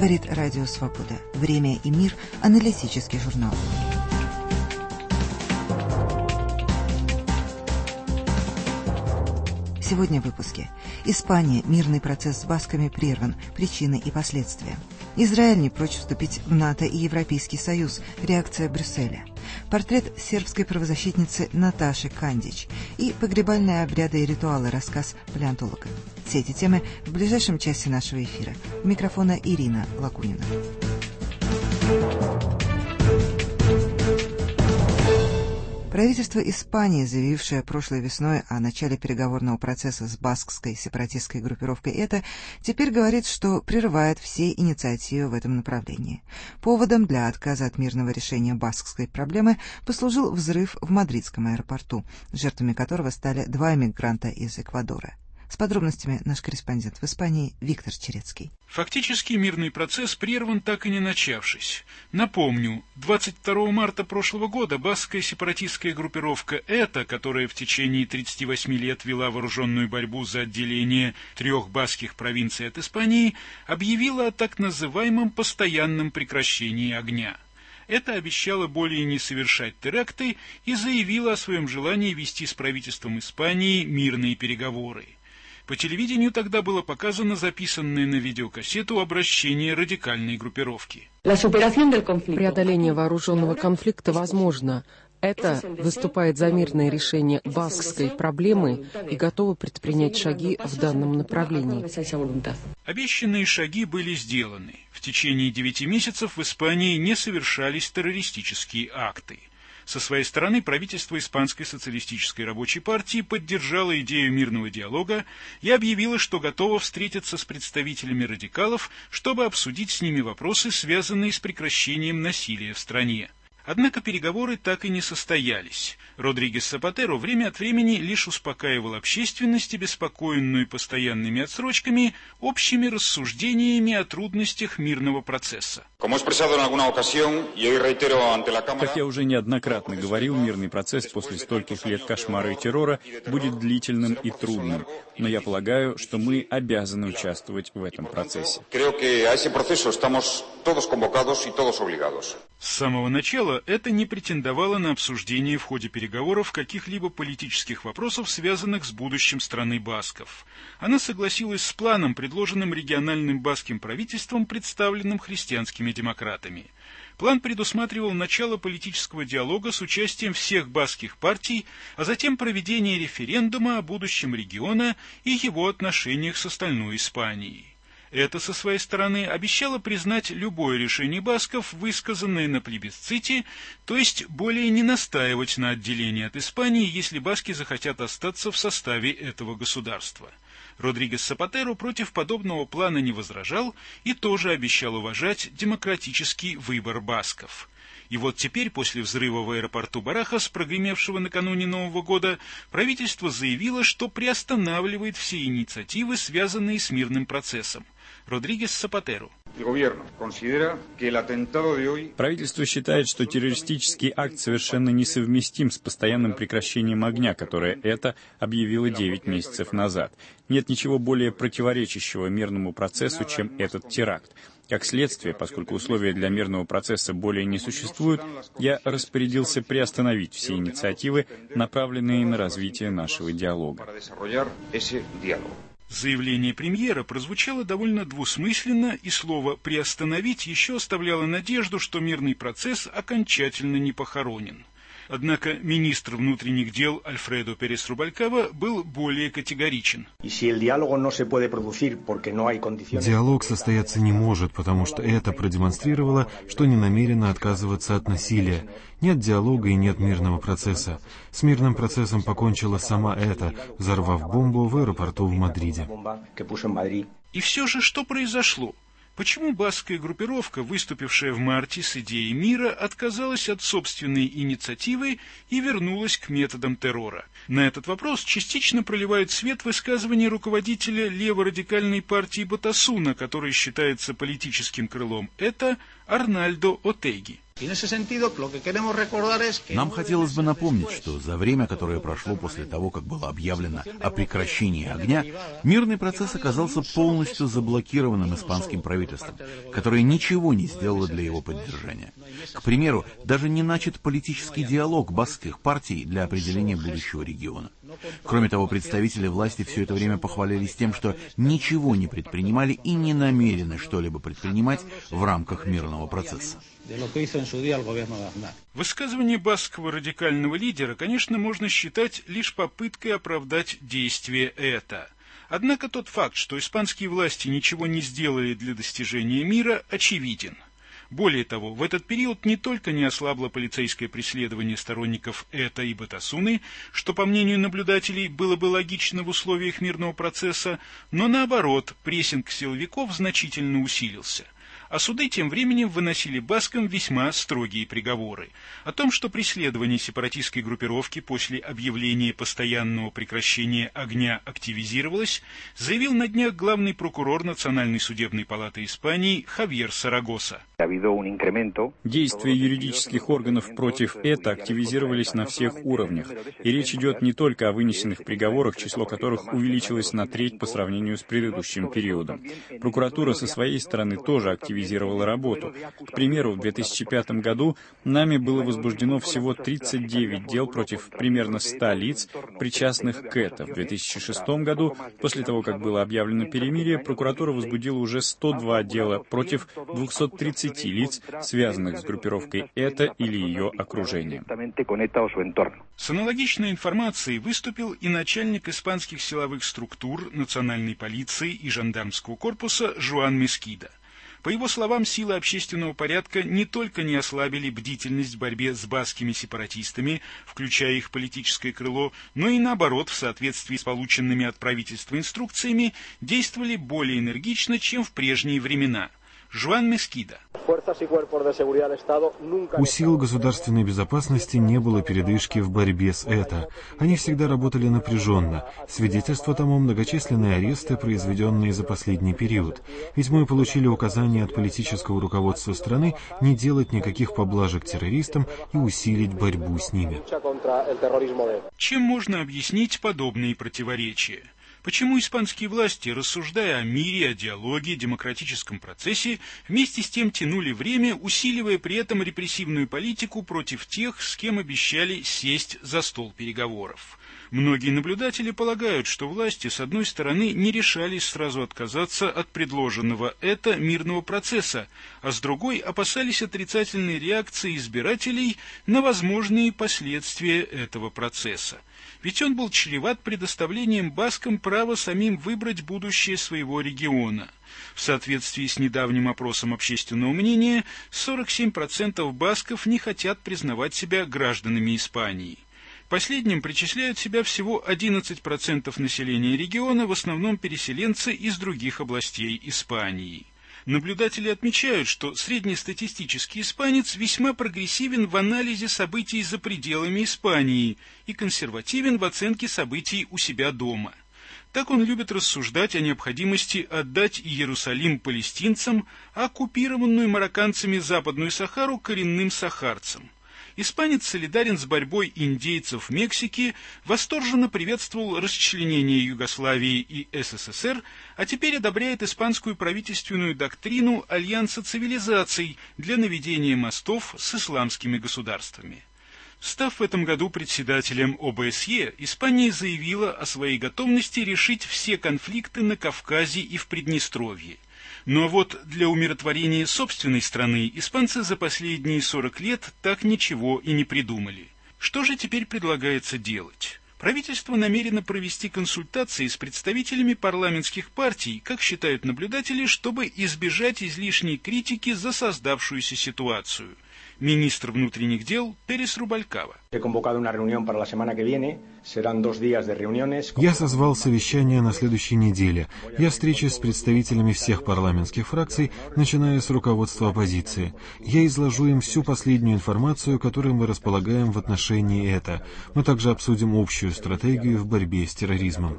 Говорит Радио Свобода. Время и мир. Аналитический журнал. Сегодня в выпуске. Испания. Мирный процесс с басками прерван. Причины и последствия. Израиль не прочь вступить в НАТО и Европейский Союз. Реакция Брюсселя. Портрет сербской правозащитницы Наташи Кандич. И погребальные обряды и ритуалы. Рассказ палеонтолога. Все эти темы в ближайшем часе нашего эфира. У микрофона Ирина Лакунина. Правительство Испании, заявившее прошлой весной о начале переговорного процесса с баскской сепаратистской группировкой ЭТА, теперь говорит, что прерывает все инициативы в этом направлении. Поводом для отказа от мирного решения баскской проблемы послужил взрыв в мадридском аэропорту, жертвами которого стали 2 мигранта из Эквадора. С подробностями наш корреспондент в Испании Виктор Черецкий. Фактически мирный процесс прерван, так и не начавшись. Напомню, 22 марта прошлого года баскская сепаратистская группировка ЭТА, которая в течение 38 лет вела вооруженную борьбу за отделение 3 баскских провинций от Испании, объявила о так называемом постоянном прекращении огня. Это обещало более не совершать теракты и заявило о своем желании вести с правительством Испании мирные переговоры. По телевидению тогда было показано записанное на видеокассету обращение радикальной группировки. Преодоление вооруженного конфликта возможно. Это выступает за мирное решение баскской проблемы и готово предпринять шаги в данном направлении. Обещанные шаги были сделаны. В течение 9 месяцев в Испании не совершались террористические акты. Со своей стороны правительство Испанской социалистической рабочей партии поддержало идею мирного диалога и объявило, что готово встретиться с представителями радикалов, чтобы обсудить с ними вопросы, связанные с прекращением насилия в стране. Однако переговоры так и не состоялись. Родригес Сапатеро время от времени лишь успокаивал общественность, обеспокоенную постоянными отсрочками, общими рассуждениями о трудностях мирного процесса. Как я уже неоднократно говорил, мирный процесс после стольких лет кошмара и террора будет длительным и трудным. Но я полагаю, что мы обязаны участвовать в этом процессе. С самого начала это не претендовало на обсуждение в ходе переговоров каких-либо политических вопросов, связанных с будущим страны басков. Она согласилась с планом, предложенным региональным баскским правительством, представленным христианскими демократами. План предусматривал начало политического диалога с участием всех баскских партий, а затем проведение референдума о будущем региона и его отношениях с остальной Испанией. Это, со своей стороны, обещало признать любое решение басков, высказанное на плебисците, то есть более не настаивать на отделении от Испании, если баски захотят остаться в составе этого государства. Родригес Сапатеро против подобного плана не возражал и тоже обещал уважать демократический выбор басков. И вот теперь, после взрыва в аэропорту Барахас, прогремевшего накануне Нового года, правительство заявило, что приостанавливает все инициативы, связанные с мирным процессом. Родригес Сапатеро. Правительство считает, что террористический акт совершенно несовместим с постоянным прекращением огня, которое это объявило 9 месяцев назад. Нет ничего более противоречащего мирному процессу, чем этот теракт. Как следствие, поскольку условия для мирного процесса более не существуют, я распорядился приостановить все инициативы, направленные на развитие нашего диалога. Заявление премьера прозвучало довольно двусмысленно, и слово «приостановить» еще оставляло надежду, что мирный процесс окончательно не похоронен. Однако министр внутренних дел Альфредо Перес Рубалькава был более категоричен. Диалог состояться не может, потому что это продемонстрировало, что не намерено отказываться от насилия. Нет диалога и нет мирного процесса. С мирным процессом покончила сама ЭТА, взорвав бомбу в аэропорту в Мадриде. И все же что произошло? Почему баскская группировка, выступившая в марте с идеей мира, отказалась от собственной инициативы и вернулась к методам террора? На этот вопрос частично проливает свет высказывание руководителя леворадикальной партии Батасуна, который считается политическим крылом ЭТА, Арнальдо Отеги. Нам хотелось бы напомнить, что за время, которое прошло после того, как было объявлено о прекращении огня, мирный процесс оказался полностью заблокированным испанским правительством, которое ничего не сделало для его поддержания. К примеру, даже не начат политический диалог баскских партий для определения будущего региона. Кроме того, представители власти все это время похвалились тем, что ничего не предпринимали и не намерены что-либо предпринимать в рамках мирного процесса. Высказывание баскского радикального лидера, конечно, можно считать лишь попыткой оправдать действие ЭТА. Однако тот факт, что испанские власти ничего не сделали для достижения мира, очевиден. Более того, в этот период не только не ослабло полицейское преследование сторонников ЭТА и Батасуны, что, по мнению наблюдателей, было бы логично в условиях мирного процесса, но наоборот, прессинг силовиков значительно усилился. А суды тем временем выносили баскам весьма строгие приговоры. О том, что преследование сепаратистской группировки после объявления постоянного прекращения огня активизировалось, заявил на днях главный прокурор Национальной судебной палаты Испании Хавьер Сарагоса. Действия юридических органов против ЭТА активизировались на всех уровнях, и речь идет не только о вынесенных приговорах, число которых увеличилось на треть по сравнению с предыдущим периодом. Прокуратура со своей стороны тоже активизировала работу. К примеру, в 2005 году нами было возбуждено всего 39 дел против примерно 100 лиц, причастных к ЭТА. В 2006 году, после того, как было объявлено перемирие, прокуратура возбудила уже 102 дела против 230 лиц, связанных с группировкой ЭТА или ее окружением. С аналогичной информацией выступил и начальник испанских силовых структур, национальной полиции и жандармского корпуса Жуан Мескида. По его словам, силы общественного порядка не только не ослабили бдительность в борьбе с баскскими сепаратистами, включая их политическое крыло, но и наоборот, в соответствии с полученными от правительства инструкциями, действовали более энергично, чем в прежние времена. Жуан Мескида. У сил государственной безопасности не было передышки в борьбе с ЭТА. Они всегда работали напряженно. Свидетельство тому многочисленные аресты, произведенные за последний период. Ведь мы получили указания от политического руководства страны не делать никаких поблажек террористам и усилить борьбу с ними. Чем можно объяснить подобные противоречия? Почему испанские власти, рассуждая о мире, о диалоге, демократическом процессе, вместе с тем тянули время, усиливая при этом репрессивную политику против тех, с кем обещали сесть за стол переговоров? Многие наблюдатели полагают, что власти, с одной стороны, не решались сразу отказаться от предложенного мирного процесса, а с другой опасались отрицательной реакции избирателей на возможные последствия этого процесса. Ведь он был чреват предоставлением баскам права самим выбрать будущее своего региона. В соответствии с недавним опросом общественного мнения, 47% басков не хотят признавать себя гражданами Испании. Последним причисляют себя всего 11% населения региона, в основном переселенцы из других областей Испании. Наблюдатели отмечают, что среднестатистический испанец весьма прогрессивен в анализе событий за пределами Испании и консервативен в оценке событий у себя дома. Так он любит рассуждать о необходимости отдать Иерусалим палестинцам, а оккупированную марокканцами Западную Сахару коренным сахарцам. Испанец солидарен с борьбой индейцев в Мексике, восторженно приветствовал расчленение Югославии и СССР, а теперь одобряет испанскую правительственную доктрину альянса цивилизаций для наведения мостов с исламскими государствами. Став в этом году председателем ОБСЕ, Испания заявила о своей готовности решить все конфликты на Кавказе и в Приднестровье. Но вот для умиротворения собственной страны испанцы за последние 40 лет так ничего и не придумали. Что же теперь предлагается делать? Правительство намерено провести консультации с представителями парламентских партий, как считают наблюдатели, чтобы избежать излишней критики за создавшуюся ситуацию. Министр внутренних дел Перес Рубалькава. Я созвал совещание на следующей неделе. Я встречусь с представителями всех парламентских фракций, начиная с руководства оппозиции. Я изложу им всю последнюю информацию, которой мы располагаем в отношении ЭТА. Мы также обсудим общую стратегию в борьбе с терроризмом.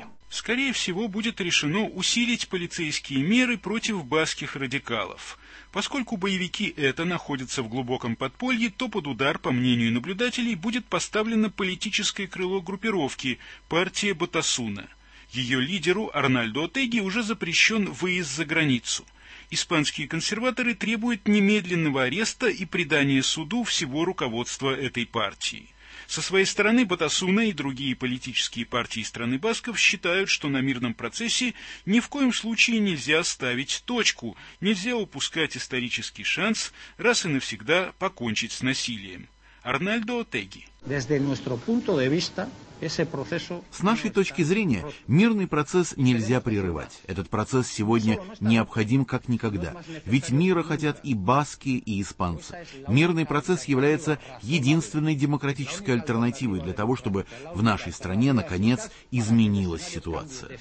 Скорее всего, будет решено усилить полицейские меры против баскских радикалов. Поскольку боевики ЭТА находятся в глубоком подполье, то под удар, по мнению наблюдателей, будет поставлено политическое крыло группировки – партия Батасуна. Ее лидеру Арнальду Отеги уже запрещен выезд за границу. Испанские консерваторы требуют немедленного ареста и предания суду всего руководства этой партии. Со своей стороны Батасуна и другие политические партии страны Басков считают, что на мирном процессе ни в коем случае нельзя ставить точку, нельзя упускать исторический шанс раз и навсегда покончить с насилием. Арнальдо Отеги. С нашей точки зрения, мирный процесс нельзя прерывать. Этот процесс сегодня необходим как никогда. Ведь мира хотят и баски, и испанцы. Мирный процесс является единственной демократической альтернативой для того, чтобы в нашей стране, наконец, изменилась ситуация.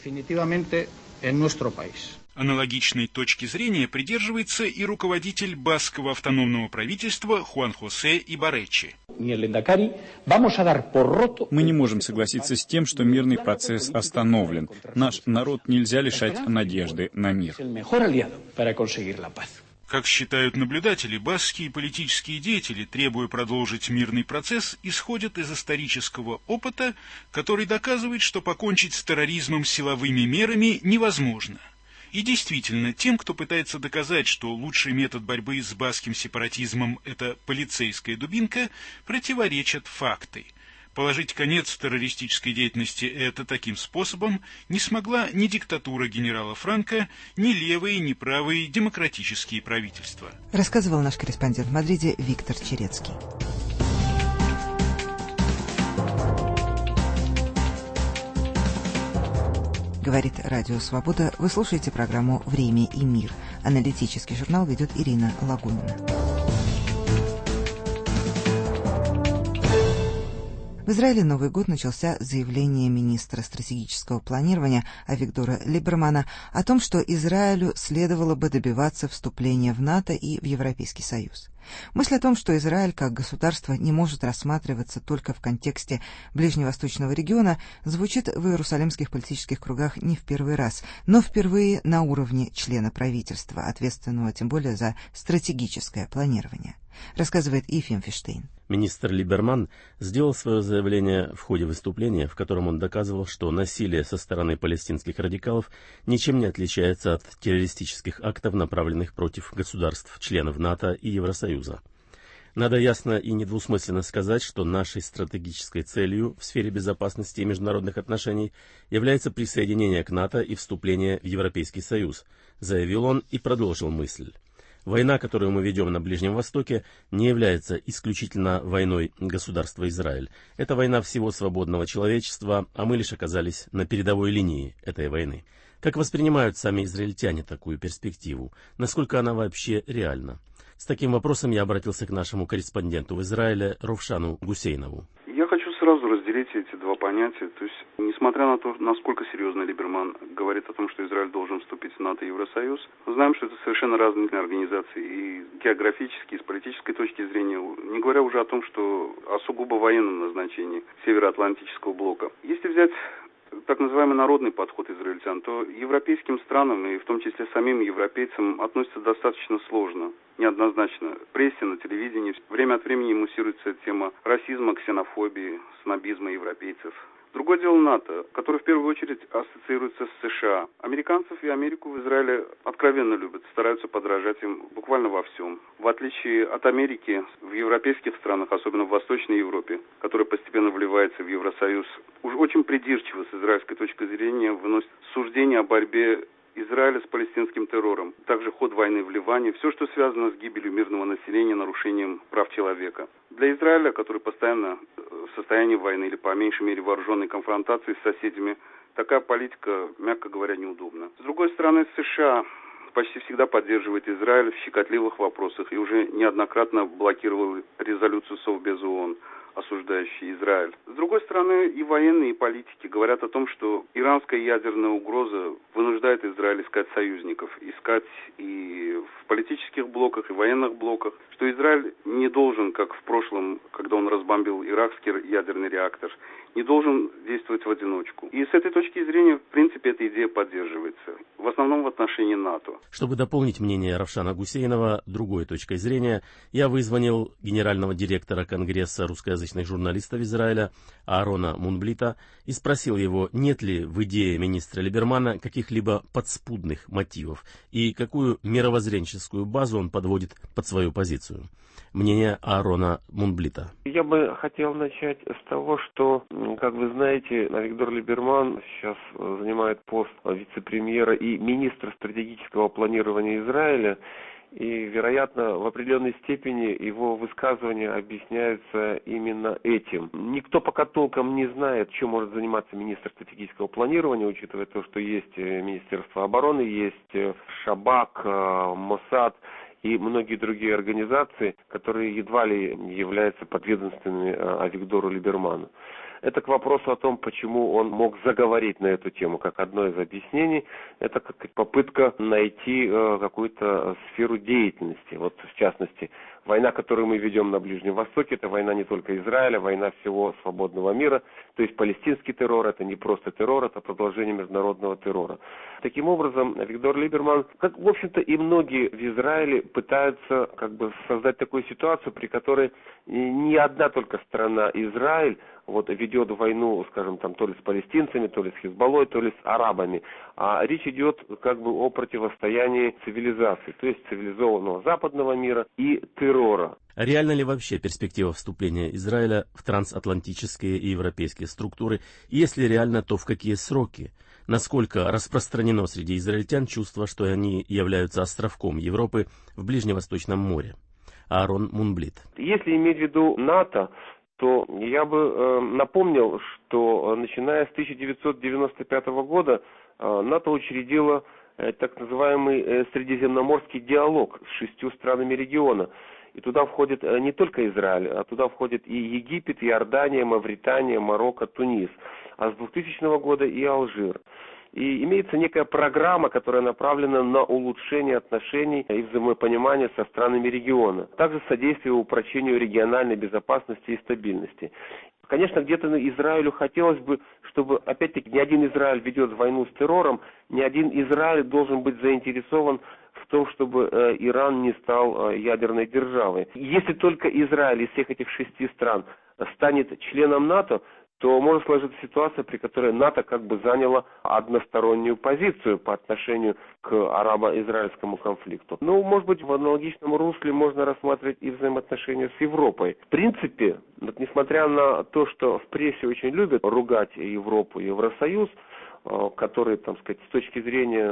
Аналогичной точки зрения придерживается и руководитель баскского автономного правительства Хуан Хосе Ибаррече. Мы не можем согласиться с тем, что мирный процесс остановлен. Наш народ нельзя лишать надежды на мир. Как считают наблюдатели, баскские политические деятели, требуя продолжить мирный процесс, исходят из исторического опыта, который доказывает, что покончить с терроризмом силовыми мерами невозможно. И действительно, тем, кто пытается доказать, что лучший метод борьбы с баскским сепаратизмом – это полицейская дубинка, противоречат факты. Положить конец террористической деятельности это таким способом не смогла ни диктатура генерала Франко, ни левые, ни правые демократические правительства. Рассказывал наш корреспондент в Мадриде Виктор Черецкий. Говорит Радио Свобода. Вы слушаете программу «Время и мир». Аналитический журнал ведет Ирина Лагунина. В Израиле Новый год начался с заявления министра стратегического планирования Авигдора Либермана о том, что Израилю следовало бы добиваться вступления в НАТО и в Европейский Союз. Мысль о том, что Израиль как государство не может рассматриваться только в контексте ближневосточного региона, звучит в иерусалимских политических кругах не в первый раз, но впервые на уровне члена правительства, ответственного тем более за стратегическое планирование. Рассказывает Ефим Фиштейн. Министр Либерман сделал свое заявление в ходе выступления, в котором он доказывал, что насилие со стороны палестинских радикалов ничем не отличается от террористических актов, направленных против государств, членов НАТО и Евросоюза. Надо ясно и недвусмысленно сказать, что нашей стратегической целью в сфере безопасности и международных отношений является присоединение к НАТО и вступление в Европейский Союз, заявил он и продолжил мысль. Война, которую мы ведем на Ближнем Востоке, не является исключительно войной государства Израиль. Это война всего свободного человечества, а мы лишь оказались на передовой линии этой войны. Как воспринимают сами израильтяне такую перспективу? Насколько она вообще реальна? С таким вопросом я обратился к нашему корреспонденту в Израиле Ровшану Гусейнову. Я хочу сразу разделить эти два понятия. То есть, несмотря на то, насколько серьезно Либерман говорит о том, что Израиль должен вступить в НАТО и Евросоюз, мы знаем, что это совершенно разные организации и географически, и с политической точки зрения, не говоря уже о том, что о сугубо военном назначении Североатлантического блока. Если взять так называемый народный подход израильтян, то европейским странам, и в том числе самим европейцам, относятся достаточно сложно, неоднозначно. В прессе, на телевидении время от времени муссируется тема расизма, ксенофобии, снобизма европейцев. Другое дело НАТО, которое в первую очередь ассоциируется с США. Американцев и Америку в Израиле откровенно любят, стараются подражать им буквально во всем. В отличие от Америки, в европейских странах, особенно в Восточной Европе, которая постепенно вливается в Евросоюз, уж очень придирчиво с израильской точки зрения выносят суждения о борьбе Израиля с палестинским террором, также ход войны в Ливане, все, что связано с гибелью мирного населения, нарушением прав человека. Для Израиля, который постоянно в состоянии войны или по меньшей мере вооруженной конфронтации с соседями, такая политика, мягко говоря, неудобна. С другой стороны, США почти всегда поддерживает Израиль в щекотливых вопросах и уже неоднократно блокировал резолюцию Совбеза ООН осуждающие Израиль. С другой стороны, и военные, и политики говорят о том, что иранская ядерная угроза вынуждает Израиль искать союзников, искать и в политических блоках, и в военных блоках, что Израиль не должен, как в прошлом, когда он разбомбил иракский ядерный реактор, не должен действовать в одиночку. И с этой точки зрения, в принципе, эта идея поддерживается, в основном в отношении НАТО. Чтобы дополнить мнение Равшана Гусейнова другой точкой зрения, я вызвонил генерального директора Конгресса русскоязычных журналистов Израиля Аарона Мунблита и спросил его, нет ли в идее министра Либермана каких-либо подспудных мотивов и какую мировоззренческую базу он подводит под свою позицию. Мнение Аарона Мунблита. Я бы хотел начать с того, что, как вы знаете, Авигдор Либерман сейчас занимает пост вице-премьера и министра стратегического планирования Израиля. И, вероятно, в определенной степени его высказывания объясняются именно этим. Никто пока толком не знает, чем может заниматься министр стратегического планирования, учитывая то, что есть Министерство обороны, есть Шабак, Моссад и многие другие организации, которые едва ли являются подведомственными Авигдору Либерману. Это к вопросу о том, почему он мог заговорить на эту тему, как одно из объяснений. Это как попытка найти какую-то сферу деятельности. Вот в частности, война, которую мы ведем на Ближнем Востоке, это война не только Израиля, война всего свободного мира. То есть палестинский террор, это не просто террор, это продолжение международного террора. Таким образом, Авигдор Либерман, как в общем-то и многие в Израиле, пытаются создать такую ситуацию, при которой не одна только страна Израиль ведет войну, скажем, то ли с палестинцами, то ли с Хизбаллой, то ли с арабами. А речь идет о противостоянии цивилизаций, то есть цивилизованного западного мира и террора. Реальна ли вообще перспектива вступления Израиля в трансатлантические и европейские структуры? И если реально, то в какие сроки? Насколько распространено среди израильтян чувство, что они являются островком Европы в Ближневосточном море? Аарон Мунблит. Если иметь в виду НАТО, то я бы напомнил, что начиная с 1995 года НАТО учредило так называемый Средиземноморский диалог с 6 странами региона. И туда входит не только Израиль, а туда входит и Египет, и Иордания, Мавритания, Марокко, Тунис. А с 2000 года и Алжир. И имеется некая программа, которая направлена на улучшение отношений и взаимопонимания со странами региона. Также содействие упрочению региональной безопасности и стабильности. Конечно, где-то Израилю хотелось бы, чтобы, опять-таки, ни один Израиль ведет войну с террором, ни один Израиль должен быть заинтересован в том, чтобы Иран не стал ядерной державой. Если только Израиль из всех этих 6 стран станет членом НАТО, то может сложиться ситуация, при которой НАТО заняло одностороннюю позицию по отношению к арабо-израильскому конфликту. Может быть, в аналогичном русле можно рассматривать и взаимоотношения с Европой. В принципе, несмотря на то, что в прессе очень любят ругать Европу и Евросоюз, которые, с точки зрения,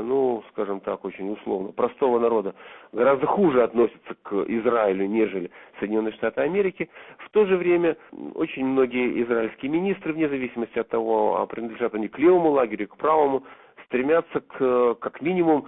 очень условно, простого народа, гораздо хуже относятся к Израилю, нежели Соединенные Штаты Америки. В то же время очень многие израильские министры, вне зависимости от того, принадлежат они к левому лагерю, к правому, стремятся как минимум,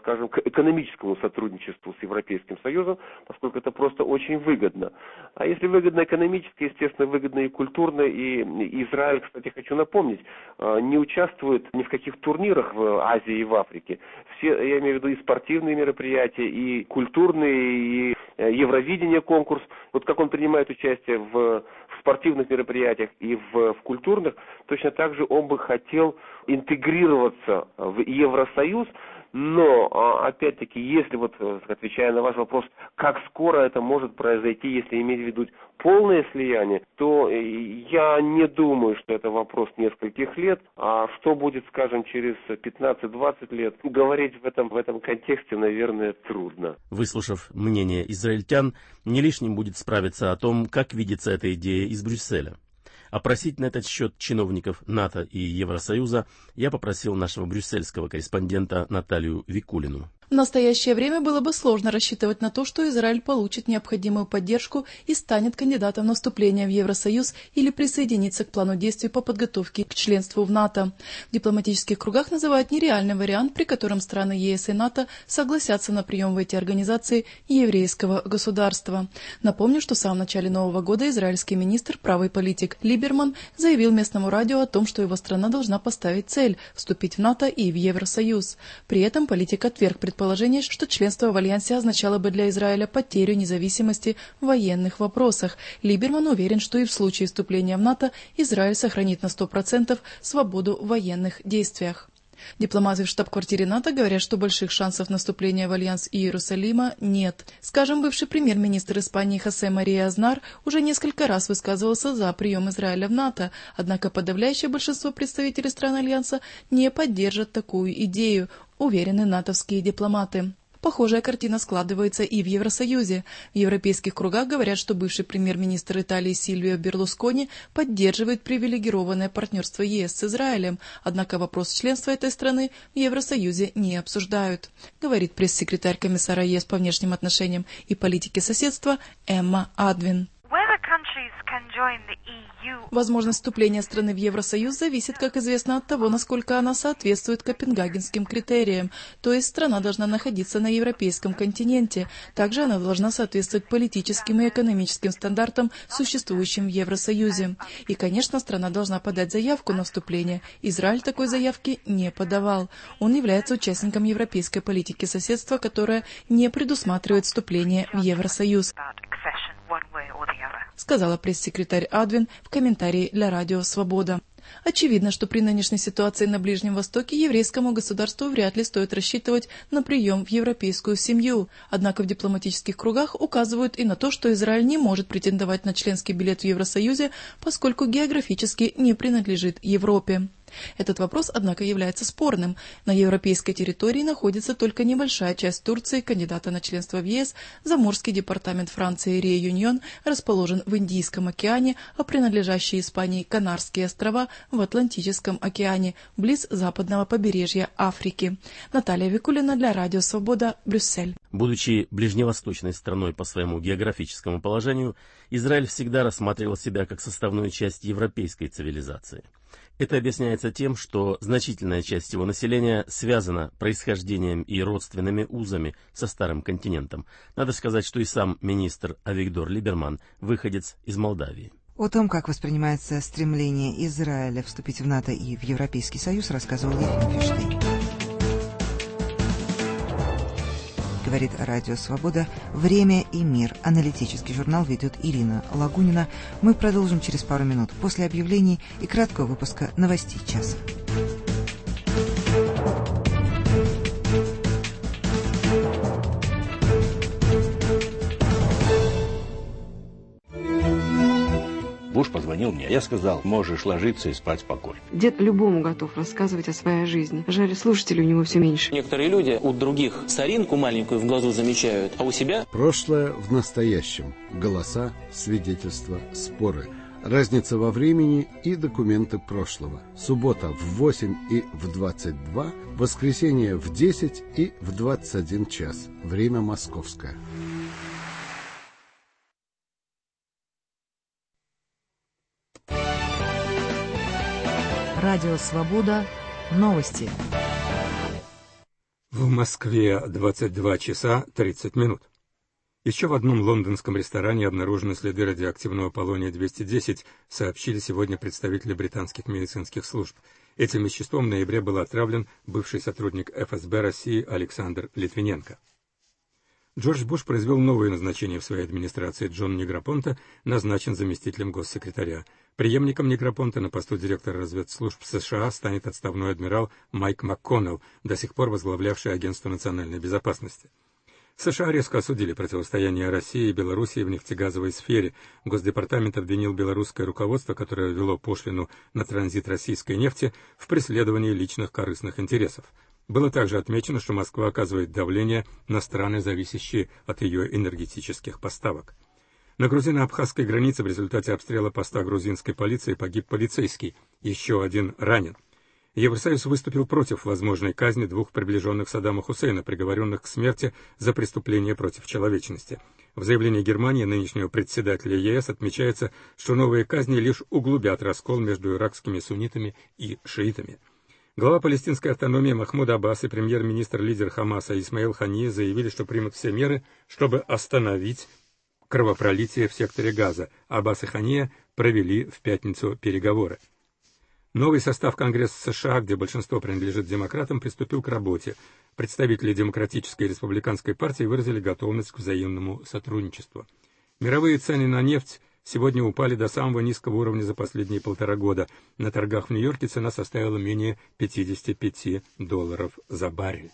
к экономическому сотрудничеству с Европейским Союзом, поскольку это просто очень выгодно. А если выгодно экономически, естественно, выгодно и культурно. И Израиль, кстати, хочу напомнить, не участвует ни в каких турнирах в Азии и в Африке. Все, я имею в виду и спортивные мероприятия, и культурные, и Евровидение конкурс. Как он принимает участие в спортивных мероприятиях и в культурных, точно так же он бы хотел интегрироваться в Евросоюз, но, опять-таки, если, отвечая на ваш вопрос, как скоро это может произойти, если иметь в виду полное слияние, то я не думаю, что это вопрос нескольких лет, а что будет, через 15-20 лет, говорить в этом контексте, наверное, трудно. Выслушав мнение израильтян, не лишним будет справиться о том, как видится эта идея из Брюсселя. Опросить на этот счет чиновников НАТО и Евросоюза я попросил нашего брюссельского корреспондента Наталью Викулину. В настоящее время было бы сложно рассчитывать на то, что Израиль получит необходимую поддержку и станет кандидатом на вступление в Евросоюз или присоединится к плану действий по подготовке к членству в НАТО. В дипломатических кругах называют нереальный вариант, при котором страны ЕС и НАТО согласятся на прием в эти организации еврейского государства. Напомню, что в самом начале нового года израильский министр, правый политик Либерман, заявил местному радио о том, что его страна должна поставить цель – вступить в НАТО и в Евросоюз. При этом политик отверг предположение, что членство в Альянсе означало бы для Израиля потерю независимости в военных вопросах. Либерман уверен, что и в случае вступления в НАТО Израиль сохранит на 100% свободу в военных действиях. Дипломаты в штаб-квартире НАТО говорят, что больших шансов на вступление в Альянс и Иерусалима нет. Скажем, бывший премьер-министр Испании Хосе Мария Азнар уже несколько раз высказывался за прием Израиля в НАТО, однако подавляющее большинство представителей стран Альянса не поддержат такую идею, уверены натовские дипломаты. Похожая картина складывается и в Евросоюзе. В европейских кругах говорят, что бывший премьер-министр Италии Сильвио Берлускони поддерживает привилегированное партнерство ЕС с Израилем, однако вопрос членства этой страны в Евросоюзе не обсуждают, говорит пресс-секретарь комиссара ЕС по внешним отношениям и политике соседства Эмма Адвин. Возможность вступления страны в Евросоюз зависит, как известно, от того, насколько она соответствует копенгагенским критериям, то есть страна должна находиться на европейском континенте. Также она должна соответствовать политическим и экономическим стандартам, существующим в Евросоюзе. И, конечно, страна должна подать заявку на вступление. Израиль такой заявки не подавал. Он является участником европейской политики соседства, которая не предусматривает вступление в Евросоюз, сказала пресс-секретарь Адвин в комментарии для радио «Свобода». Очевидно, что при нынешней ситуации на Ближнем Востоке еврейскому государству вряд ли стоит рассчитывать на прием в европейскую семью. Однако в дипломатических кругах указывают и на то, что Израиль не может претендовать на членский билет в Евросоюзе, поскольку географически не принадлежит Европе. Этот вопрос, однако, является спорным. На европейской территории находится только небольшая часть Турции, кандидата на членство в ЕС. Заморский департамент Франции Реюньон расположен в Индийском океане, а принадлежащие Испании Канарские острова в Атлантическом океане, близ западного побережья Африки. Наталья Викулина для Радио Свобода, Брюссель. Будучи ближневосточной страной по своему географическому положению, Израиль всегда рассматривал себя как составную часть европейской цивилизации. Это объясняется тем, что значительная часть его населения связана происхождением и родственными узами со Старым континентом. Надо сказать, что и сам министр Авигдор Либерман выходец из Молдавии. О том, как воспринимается стремление Израиля вступить в НАТО и в Европейский Союз, рассказывал Ефим Фиштейн. Говорит Радио Свобода. «Время и мир». Аналитический журнал ведет Ирина Лагунина. Мы продолжим через пару минут после объявлений и краткого выпуска новостей часа. Буш позвонил мне. Я сказал, можешь ложиться и спать спокойно. Дед любому готов рассказывать о своей жизни. Жаль, слушателей у него все меньше. Некоторые люди у других соринку маленькую в глазу замечают, а у себя... Прошлое в настоящем. Голоса, свидетельства, споры. Разница во времени и документы прошлого. Суббота в 8 и в 22, воскресенье в 10 и в 21 час. Время московское. Радио «Свобода». Новости. В Москве 22 часа 30 минут. Еще в одном лондонском ресторане обнаружены следы радиоактивного полония-210, сообщили сегодня представители британских медицинских служб. Этим веществом в ноябре был отравлен бывший сотрудник ФСБ России Александр Литвиненко. Джордж Буш произвел новое назначение в своей администрации. Джон Негропонте назначен заместителем госсекретаря. Преемником Негропонте на посту директора разведслужб США станет отставной адмирал Майк МакКоннелл, до сих пор возглавлявший Агентство национальной безопасности. США резко осудили противостояние России и Белоруссии в нефтегазовой сфере. Госдепартамент обвинил белорусское руководство, которое ввело пошлину на транзит российской нефти, в преследовании личных корыстных интересов. Было также отмечено, что Москва оказывает давление на страны, зависящие от ее энергетических поставок. На грузино-абхазской границе в результате обстрела поста грузинской полиции погиб полицейский, еще один ранен. Евросоюз выступил против возможной казни двух приближенных Саддама Хусейна, приговоренных к смерти за преступления против человечности. В заявлении Германии, нынешнего председателя ЕС, отмечается, что новые казни лишь углубят раскол между иракскими суннитами и шиитами. Глава палестинской автономии Махмуд Аббас и премьер-министр-лидер Хамаса Исмаил Ханье заявили, что примут все меры, чтобы остановить кровопролитие в секторе Газа. Аббас и Ханье провели в пятницу переговоры. Новый состав Конгресса США, где большинство принадлежит демократам, приступил к работе. Представители Демократической и Республиканской партии выразили готовность к взаимному сотрудничеству. Мировые цены на нефть сегодня упали до самого низкого уровня за последние 1,5 года. На торгах в Нью-Йорке цена составила менее $55 за баррель.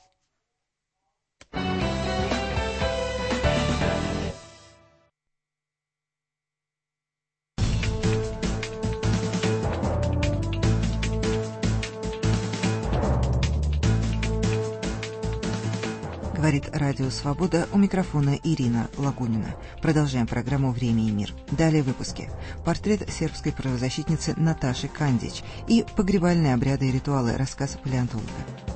Говорит Радио Свобода, у микрофона Ирина Лагунина. Продолжаем программу «Время и мир». Далее в выпуске. Портрет сербской правозащитницы Наташи Кандич и погребальные обряды и ритуалы. Рассказ палеонтолога.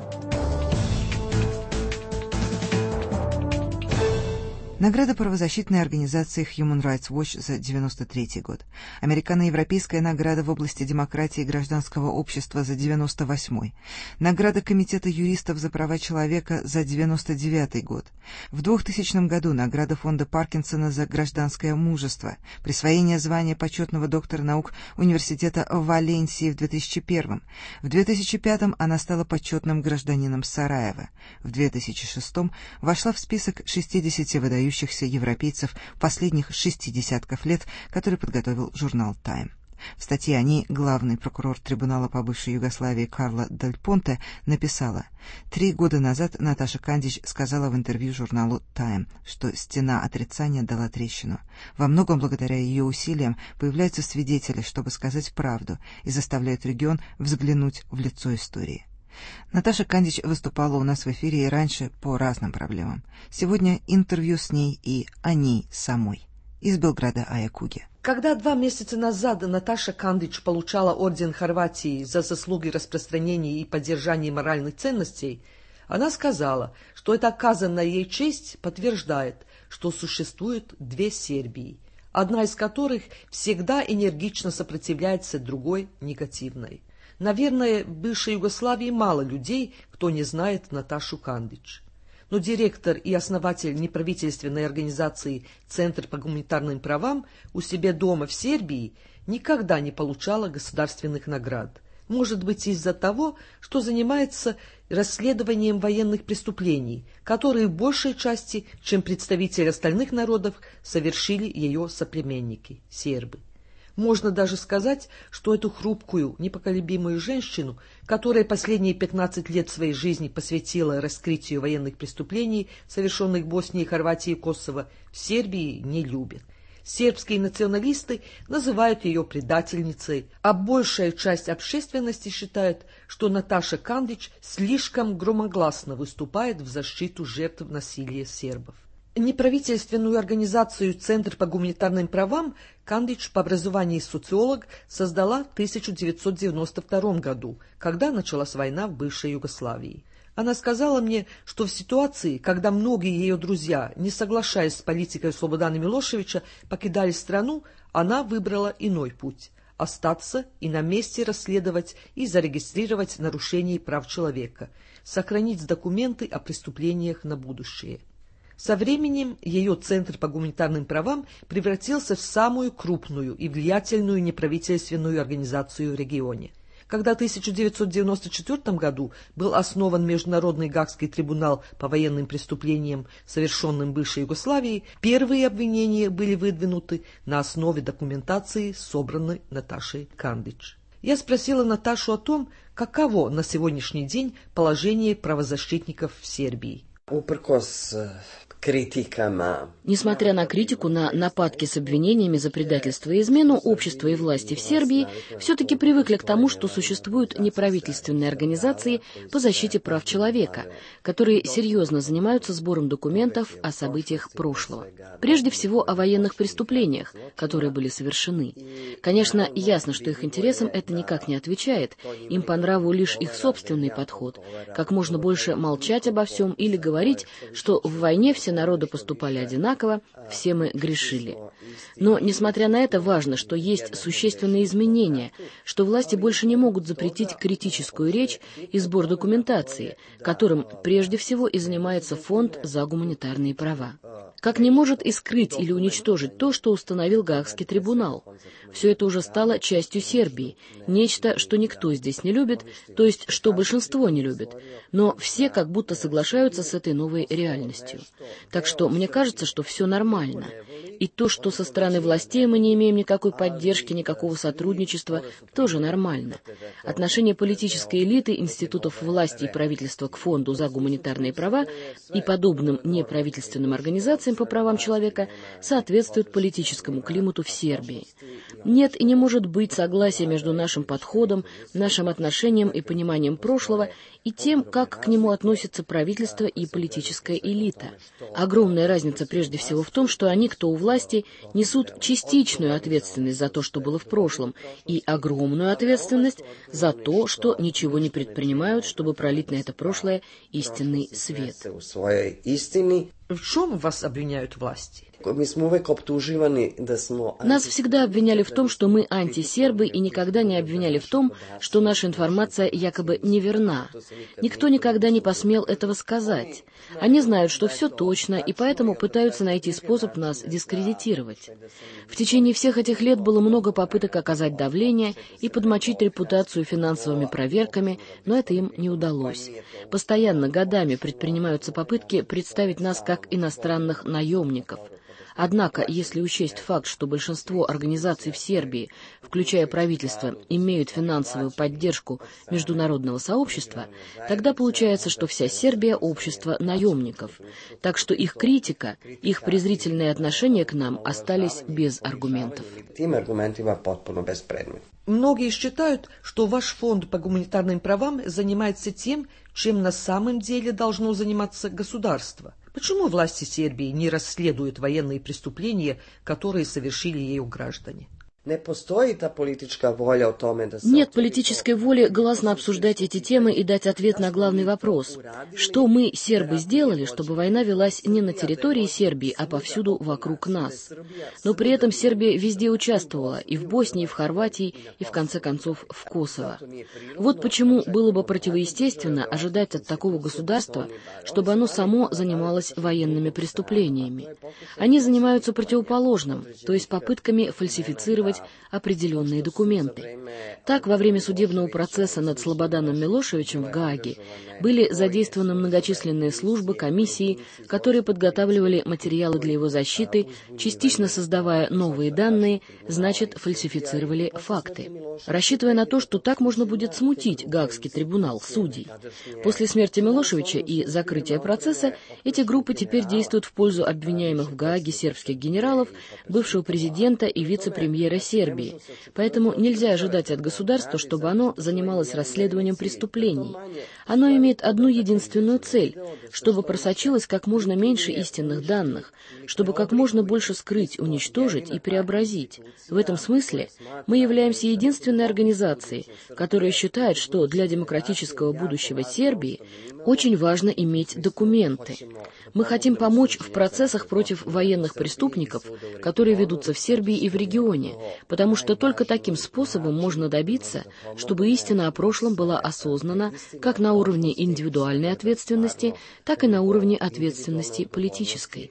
Награда правозащитной организации Human Rights Watch за 1993 год. Американо-европейская награда в области демократии и гражданского общества за 1998. Награда Комитета юристов за права человека за 1999 год. В 2000 году награда фонда Паркинсона за гражданское мужество. Присвоение звания почетного доктора наук Университета в Валенсии в 2001. В 2005 она стала почетным гражданином Сараева. В 2006 вошла в список 60 выдающихся европейцев последних 60 лет, который подготовил журнал «Тайм». В статье о ней главный прокурор трибунала по бывшей Югославии Карла Дель Понте написала: 3 года назад Наташа Кандич сказала в интервью журналу «Тайм», что стена отрицания дала трещину. Во многом благодаря ее усилиям появляются свидетели, чтобы сказать правду, и заставляют регион взглянуть в лицо истории. Наташа Кандич выступала у нас в эфире и раньше по разным проблемам. Сегодня интервью с ней и о ней самой. Из Белграда Ая Куги. Когда 2 месяца назад Наташа Кандич получала орден Хорватии за заслуги распространения и поддержания моральных ценностей, она сказала, что эта оказанная ей честь подтверждает, что существует 2 Сербии, одна из которых всегда энергично сопротивляется другой негативной. Наверное, в бывшей Югославии мало людей, кто не знает Наташу Кандич. Но директор и основатель неправительственной организации «Центр по гуманитарным правам» у себя дома в Сербии никогда не получала государственных наград. Может быть, из-за того, что занимается расследованием военных преступлений, которые в большей части, чем представители остальных народов, совершили ее соплеменники – сербы. Можно даже сказать, что эту хрупкую, непоколебимую женщину, которая последние 15 лет своей жизни посвятила раскрытию военных преступлений, совершенных в Боснии, Хорватии и Косово, в Сербии не любят. Сербские националисты называют ее предательницей, а большая часть общественности считает, что Наташа Кандич слишком громогласно выступает в защиту жертв насилия сербов. Неправительственную организацию «Центр по гуманитарным правам» Кандич, по образованию социолог, создала в 1992 году, когда началась война в бывшей Югославии. Она сказала мне, что в ситуации, когда многие ее друзья, не соглашаясь с политикой Слободана Милошевича, покидали страну, она выбрала иной путь – остаться и на месте расследовать и зарегистрировать нарушения прав человека, сохранить документы о преступлениях на будущее. Со временем ее Центр по гуманитарным правам превратился в самую крупную и влиятельную неправительственную организацию в регионе. Когда в 1994 году был основан Международный Гаагский трибунал по военным преступлениям, совершенным в бывшей Югославии, первые обвинения были выдвинуты на основе документации, собранной Наташей Кандич. Я спросила Наташу о том, каково на сегодняшний день положение правозащитников в Сербии. Uprkos Несмотря на критику, на нападки с обвинениями за предательство и измену, общество и власти в Сербии все-таки привыкли к тому, что существуют неправительственные организации по защите прав человека, которые серьезно занимаются сбором документов о событиях прошлого. Прежде всего о военных преступлениях, которые были совершены. Конечно, ясно, что их интересам это никак не отвечает, им по нраву лишь их собственный подход, как можно больше молчать обо всем или говорить, что в войне все народы поступали одинаково, все мы грешили. Но, несмотря на это, важно, что есть существенные изменения, что власти больше не могут запретить критическую речь и сбор документации, которым прежде всего и занимается Фонд за гуманитарные права. Как не может и скрыть или уничтожить то, что установил Гаагский трибунал. Все это уже стало частью Сербии, нечто, что никто здесь не любит, то есть что большинство не любит, но все как будто соглашаются с этой новой реальностью. Так что мне кажется, что все нормально. И то, что со стороны властей мы не имеем никакой поддержки, никакого сотрудничества, тоже нормально. Отношение политической элиты, институтов власти и правительства к Фонду за гуманитарные права и подобным неправительственным организациям по правам человека соответствует политическому климату в Сербии. Нет и не может быть согласия между нашим подходом, нашим отношением и пониманием прошлого и тем, как к нему относятся правительство и политическая элита. Огромная разница прежде всего в том, что они, кто у власти, несут частичную ответственность за то, что было в прошлом, и огромную ответственность за то, что ничего не предпринимают, чтобы пролить на это прошлое истинный свет. В чем вас обвиняют власти? Нас всегда обвиняли в том, что мы антисербы, и никогда не обвиняли в том, что наша информация якобы неверна. Никто никогда не посмел этого сказать. Они знают, что все точно, и поэтому пытаются найти способ нас дискредитировать. В течение всех этих лет было много попыток оказать давление и подмочить репутацию финансовыми проверками, но это им не удалось. Постоянно, годами предпринимаются попытки представить нас как иностранных наемников. Однако, если учесть факт, что большинство организаций в Сербии, включая правительство, имеют финансовую поддержку международного сообщества, тогда получается, что вся Сербия – общество наемников. Так что их критика, их презрительное отношение к нам остались без аргументов. Многие считают, что ваш фонд по гуманитарным правам занимается тем, чем на самом деле должно заниматься государство. Почему власти Сербии не расследуют военные преступления, которые совершили ее граждане? Нет политической воли гласно обсуждать эти темы и дать ответ на главный вопрос. Что мы, сербы, сделали, чтобы война велась не на территории Сербии, а повсюду вокруг нас? Но при этом Сербия везде участвовала, и в Боснии, и в Хорватии, и в конце концов в Косово. Вот почему было бы противоестественно ожидать от такого государства, чтобы оно само занималось военными преступлениями. Они занимаются противоположным, то есть попытками фальсифицировать определенные документы. Так, во время судебного процесса над Слободаном Милошевичем в Гааге были задействованы многочисленные службы, комиссии, которые подготавливали материалы для его защиты, частично создавая новые данные, значит, фальсифицировали факты, рассчитывая на то, что так можно будет смутить Гаагский трибунал, судей. После смерти Милошевича и закрытия процесса эти группы теперь действуют в пользу обвиняемых в Гааге сербских генералов, бывшего президента и вице-премьера Сербии. Поэтому нельзя ожидать от государства, чтобы оно занималось расследованием преступлений. Оно имеет одну единственную цель, чтобы просочилось как можно меньше истинных данных, чтобы как можно больше скрыть, уничтожить и преобразить. В этом смысле мы являемся единственной организацией, которая считает, что для демократического будущего Сербии очень важно иметь документы. Мы хотим помочь в процессах против военных преступников, которые ведутся в Сербии и в регионе, потому что только таким способом можно добиться, чтобы истина о прошлом была осознана как на уровне индивидуальной ответственности, так и на уровне ответственности политической.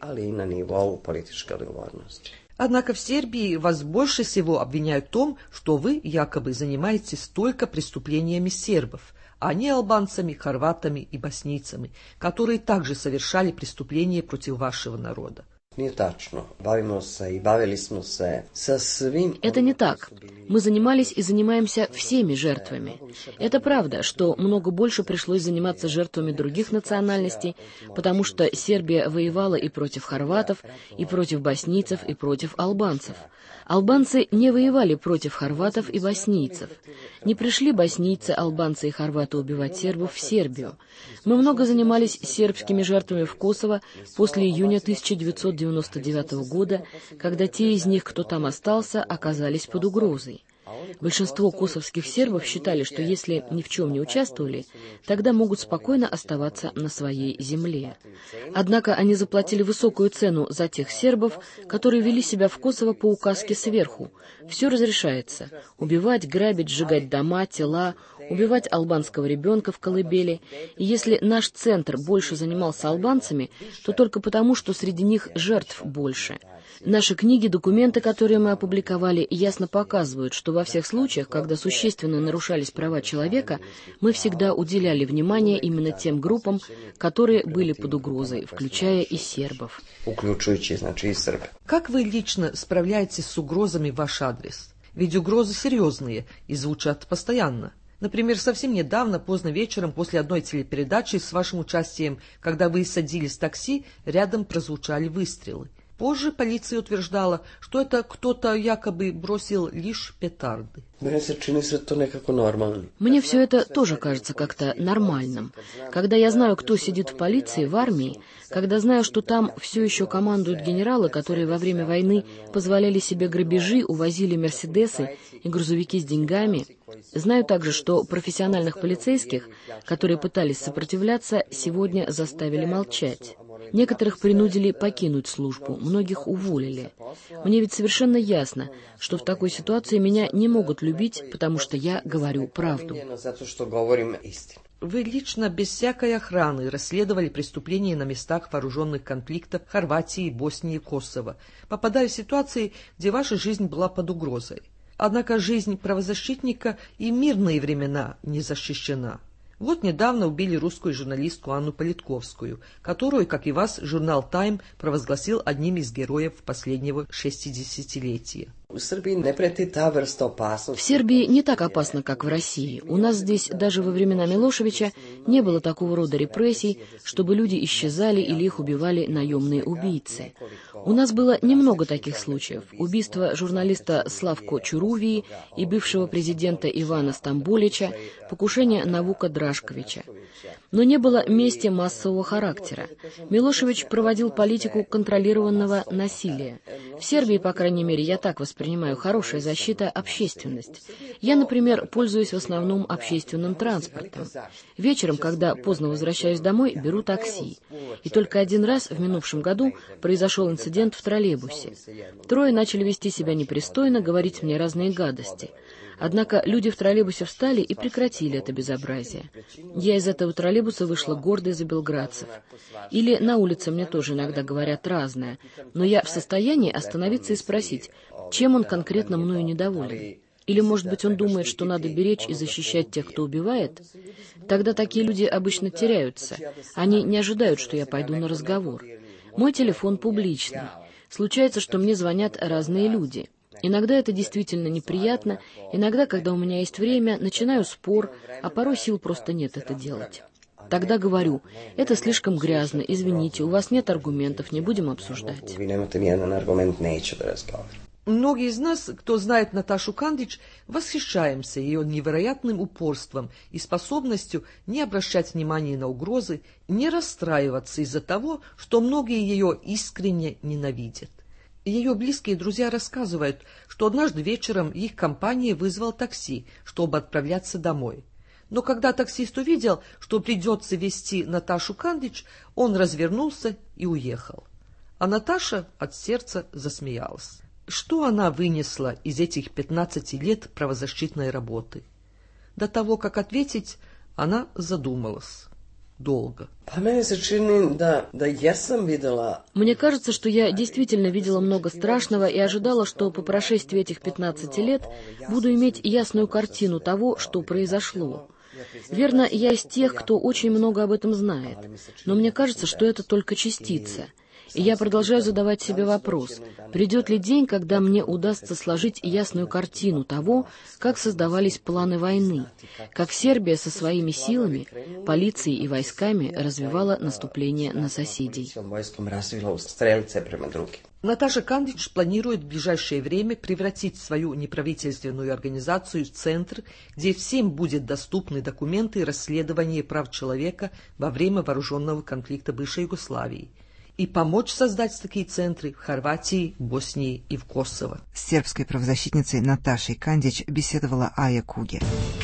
Однако в Сербии вас больше всего обвиняют в том, что вы якобы занимаетесь только преступлениями сербов, а не албанцами, хорватами и боснийцами, которые также совершали преступления против вашего народа. Это не так. Мы занимались и занимаемся всеми жертвами. Это правда, что много больше пришлось заниматься жертвами других национальностей, потому что Сербия воевала и против хорватов, и против боснийцев, и против албанцев. Албанцы не воевали против хорватов и боснийцев. Не пришли боснийцы, албанцы и хорваты убивать сербов в Сербию. Мы много занимались сербскими жертвами в Косово после июня 1999 года, когда те из них, кто там остался, оказались под угрозой. Большинство косовских сербов считали, что если ни в чем не участвовали, тогда могут спокойно оставаться на своей земле. Однако они заплатили высокую цену за тех сербов, которые вели себя в Косово по указке сверху. Все разрешается – убивать, грабить, сжигать дома, тела, убивать албанского ребенка в колыбели. И если наш центр больше занимался албанцами, то только потому, что среди них жертв больше. Наши книги, документы, которые мы опубликовали, ясно показывают, что во всех случаях, когда существенно нарушались права человека, мы всегда уделяли внимание именно тем группам, которые были под угрозой, включая и сербов. Как вы лично справляетесь с угрозами в ваш адрес? Ведь угрозы серьезные и звучат постоянно. Например, совсем недавно, поздно вечером, после одной телепередачи с вашим участием, когда вы садились в такси, рядом прозвучали выстрелы. Позже полиция утверждала, что это кто-то якобы бросил лишь петарды. Мне все это тоже кажется как-то нормальным. Когда я знаю, кто сидит в полиции, в армии, когда знаю, что там все еще командуют генералы, которые во время войны позволяли себе грабежи, увозили мерседесы и грузовики с деньгами, знаю также, что профессиональных полицейских, которые пытались сопротивляться, сегодня заставили молчать. Некоторых принудили покинуть службу, многих уволили. Мне ведь совершенно ясно, что в такой ситуации меня не могут любить, потому что я говорю правду. Вы лично без всякой охраны расследовали преступления на местах вооруженных конфликтов Хорватии, Боснии и Косово, попадая в ситуации, где ваша жизнь была под угрозой. Однако жизнь правозащитника и в мирные времена не защищена. Вот недавно убили русскую журналистку Анну Политковскую, которую, как и вас, журнал «Тайм» провозгласил одним из героев последнего 60-летия. В Сербии не так опасно, как в России. У нас здесь даже во времена Милошевича не было такого рода репрессий, чтобы люди исчезали или их убивали наемные убийцы. У нас было немного таких случаев. Убийство журналиста Славко Чурувии и бывшего президента Ивана Стамболича, покушение на Вука Драшковича. Но не было мести массового характера. Милошевич проводил политику контролированного насилия. В Сербии, по крайней мере, я так воспринимаю, хорошая защита — общественность. Я, например, пользуюсь в основном общественным транспортом. Вечером, когда поздно возвращаюсь домой, беру такси. И только один раз в минувшем году произошел инцидент в троллейбусе. Трое начали вести себя непристойно, говорить мне разные гадости. Однако люди в троллейбусе встали и прекратили это безобразие. Я из этого троллейбуса вышла гордой за белградцев. Или на улице мне тоже иногда говорят разное, но я в состоянии остановиться и спросить, чем он конкретно мною недоволен. Или, может быть, он думает, что надо беречь и защищать тех, кто убивает? Тогда такие люди обычно теряются. Они не ожидают, что я пойду на разговор. Мой телефон публичный. Случается, что мне звонят разные люди. Иногда это действительно неприятно, иногда, когда у меня есть время, начинаю спор, а порой сил просто нет это делать. Тогда говорю, это слишком грязно, извините, у вас нет аргументов, не будем обсуждать. Многие из нас, кто знает Наташу Кандич, восхищаемся ее невероятным упорством и способностью не обращать внимания на угрозы, не расстраиваться из-за того, что многие ее искренне ненавидят. Ее близкие друзья рассказывают, что однажды вечером их компания вызвала такси, чтобы отправляться домой. Но когда таксист увидел, что придется везти Наташу Кандич, он развернулся и уехал. А Наташа от сердца засмеялась. Что она вынесла из этих 15 лет правозащитной работы? До того, как ответить, она задумалась. Долго. Мне кажется, что я действительно видела много страшного и ожидала, что по прошествии этих 15 лет буду иметь ясную картину того, что произошло. Верно, я из тех, кто очень много об этом знает, но мне кажется, что это только частица. И я продолжаю задавать себе вопрос, придет ли день, когда мне удастся сложить ясную картину того, как создавались планы войны, как Сербия со своими силами, полицией и войсками развивала наступление на соседей. Наташа Кандич планирует в ближайшее время превратить свою неправительственную организацию в центр, где всем будет доступны документы и расследования прав человека во время вооруженного конфликта бывшей Югославии, и помочь создать такие центры в Хорватии, Боснии и в Косово. С сербской правозащитницей Наташей Кандич беседовала Ая Куге.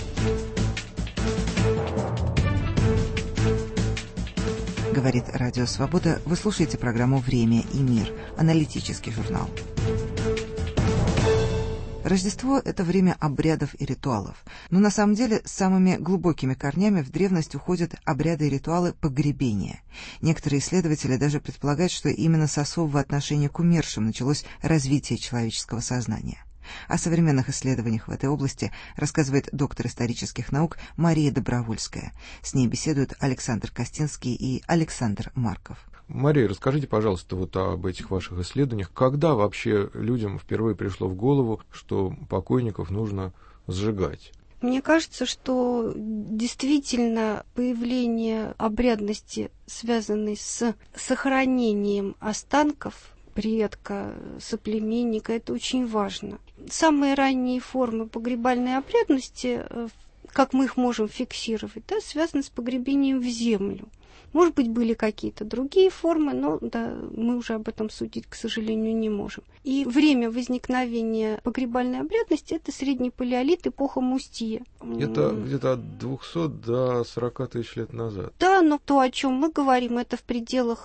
Говорит Радио Свобода. Вы слушаете программу «Время и мир», аналитический журнал. Рождество – это время обрядов и ритуалов. Но на самом деле самыми глубокими корнями в древность уходят обряды и ритуалы погребения. Некоторые исследователи даже предполагают, что именно с особого отношения к умершим началось развитие человеческого сознания. О современных исследованиях в этой области рассказывает доктор исторических наук Мария Добровольская. С ней беседуют Александр Костинский и Александр Марков. Мария, расскажите, пожалуйста, вот об этих ваших исследованиях. Когда вообще людям впервые пришло в голову, что покойников нужно сжигать? Мне кажется, что действительно появление обрядности, связанной с сохранением останков предка, соплеменника, это очень важно. Самые ранние формы погребальной обрядности, как мы их можем фиксировать, связаны с погребением в землю. Может быть, были какие-то другие формы, но мы уже об этом судить, к сожалению, не можем. И время возникновения погребальной обрядности – это средний палеолит, эпоха Мустье. Это где-то от 200 до 40 тысяч лет назад. Да, но то, о чем мы говорим, это в пределах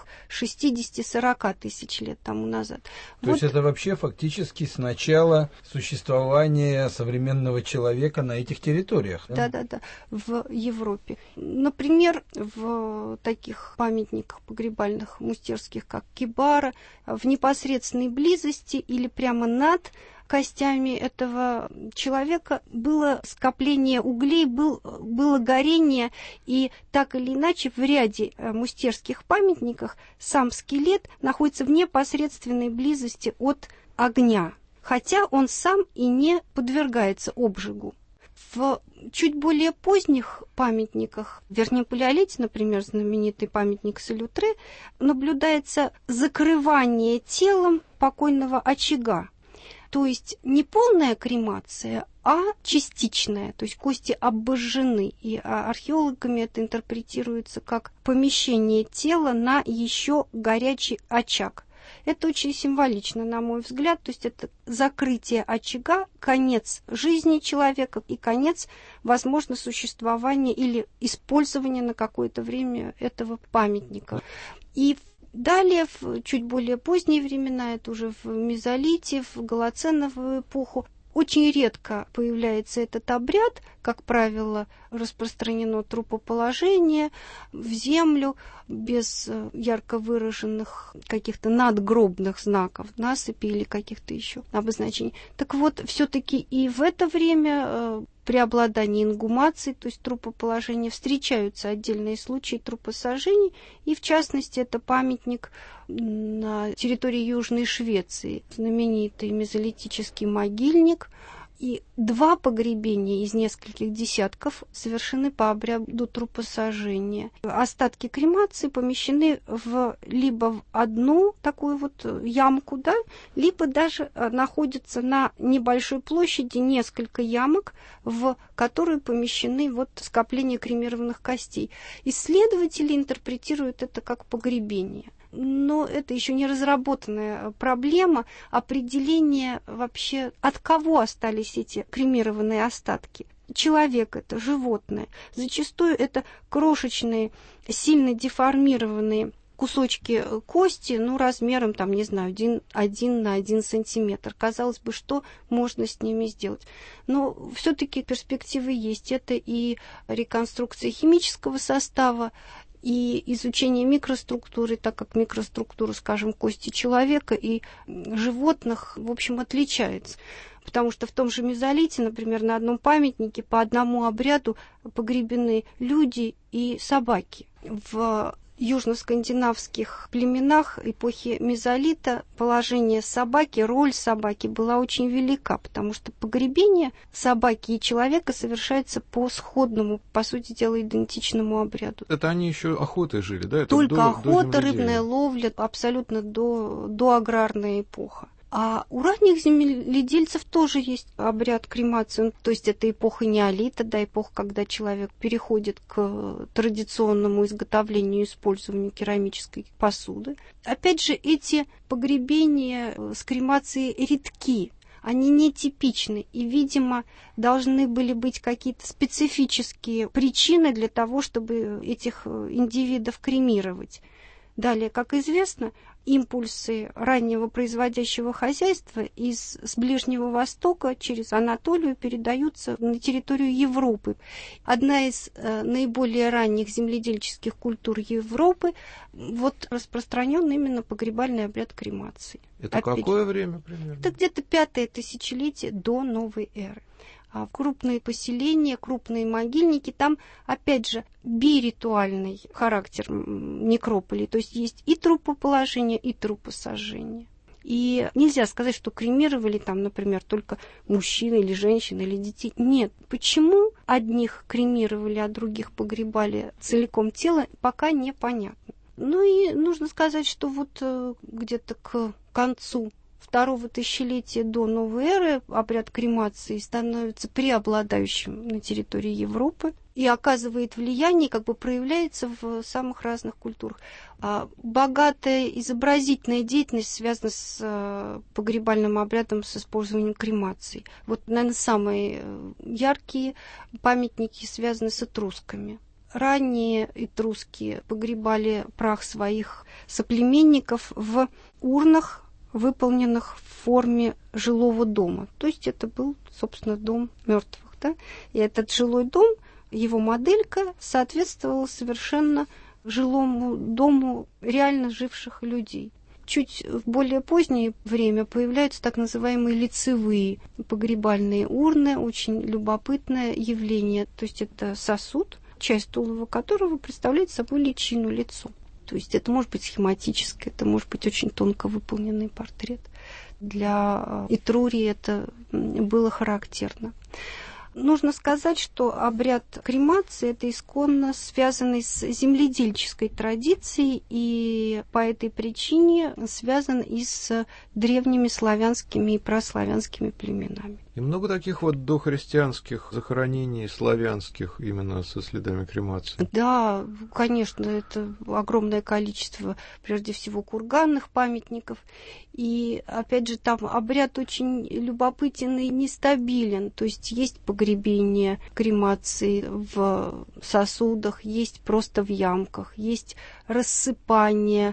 60-40 тысяч лет тому назад. То есть это вообще фактически с начала существования современного человека на этих территориях? Да, в Европе. Например, в таких памятниках погребальных мустерских, как Кибара, в непосредственной близости или прямо над костями этого человека было скопление углей, было горение, и так или иначе в ряде мустерских памятниках сам скелет находится в непосредственной близости от огня, хотя он сам и не подвергается обжигу. В чуть более поздних памятниках, в Верхнем Палеолите, например, знаменитый памятник Салютре, наблюдается закрывание телом покойного очага. То есть не полная кремация, а частичная, то есть кости обожжены. И археологами это интерпретируется как помещение тела на еще горячий очаг. Это очень символично, на мой взгляд, то есть это закрытие очага, конец жизни человека и конец, возможно, существования или использования на какое-то время этого памятника. И далее, в чуть более поздние времена, это уже в мезолите, в голоценовую эпоху, очень редко появляется этот обряд, как правило, распространено трупоположение в землю без ярко выраженных каких-то надгробных знаков, насыпи или каких-то еще обозначений. Так вот, все-таки и в это время преобладание ингумации, то есть трупоположения, встречаются отдельные случаи трупосожжений, и в частности это памятник на территории Южной Швеции, знаменитый мезолитический могильник. И 2 погребения из нескольких десятков совершены по обряду трупосожжения. Остатки кремации помещены либо в одну такую вот ямку, либо даже находятся на небольшой площади несколько ямок, в которые помещены скопления кремированных костей. Исследователи интерпретируют это как погребение. Но это еще не разработанная проблема определения вообще, от кого остались эти кремированные остатки. Человек это, животное. Зачастую это крошечные, сильно деформированные кусочки кости, размером, 1 на 1 сантиметр. Казалось бы, что можно с ними сделать? Но все-таки перспективы есть. Это и реконструкция химического состава, и изучение микроструктуры, так как микроструктура, скажем, кости человека и животных, в общем, отличается. Потому что в том же мезолите, например, на одном памятнике по одному обряду погребены люди и собаки. В южноскандинавских племенах эпохи мезолита положение собаки, роль собаки была очень велика, потому что погребение собаки и человека совершается по сходному, по сути дела, идентичному обряду. Это они еще охотой жили, да? Это только охота, рыбная ловля, абсолютно до аграрная эпоха. А у ранних земледельцев тоже есть обряд кремации, то есть это эпоха неолита, да, эпоха, когда человек переходит к традиционному изготовлению и использованию керамической посуды. Опять же, эти погребения с кремацией редки, они нетипичны, и, видимо, должны были быть какие-то специфические причины для того, чтобы этих индивидов кремировать. Далее, как известно, импульсы раннего производящего хозяйства с Ближнего Востока через Анатолию передаются на территорию Европы. Одна из наиболее ранних земледельческих культур Европы распространен именно погребальный обряд кремации. Это какое время примерно? Это где-то 5-е тысячелетие до новой эры. А крупные поселения, крупные могильники, там, опять же, биритуальный характер некрополей. То есть есть и трупоположение, и трупосожжение. И нельзя сказать, что кремировали там, например, только мужчин или женщин или детей. Нет. Почему одних кремировали, а других погребали целиком тело, пока непонятно. Ну и нужно сказать, что где-то к концу 2-го тысячелетия до новой эры обряд кремации становится преобладающим на территории Европы и оказывает влияние, проявляется в самых разных культурах. Богатая изобразительная деятельность связана с погребальным обрядом с использованием кремации. Наверное, самые яркие памятники связаны с этрусками. Ранние этруски погребали прах своих соплеменников в урнах, выполненных в форме жилого дома. То есть это был, собственно, дом мертвых. Да? И этот жилой дом, его моделька соответствовала совершенно жилому дому реально живших людей. Чуть в более позднее время появляются так называемые лицевые погребальные урны, очень любопытное явление. То есть это сосуд, часть тулова которого представляет собой личину, лицо. То есть это может быть схематическое, это может быть очень тонко выполненный портрет. Для Этрурии это было характерно. Нужно сказать, что обряд кремации – это исконно связанный с земледельческой традицией и по этой причине связан и с древними славянскими и праславянскими племенами. И много таких дохристианских захоронений славянских именно со следами кремации? Да, конечно, это огромное количество, прежде всего, курганных памятников. И, опять же, там обряд очень любопытен и нестабилен. То есть есть погребение кремации в сосудах, есть просто в ямках, есть рассыпание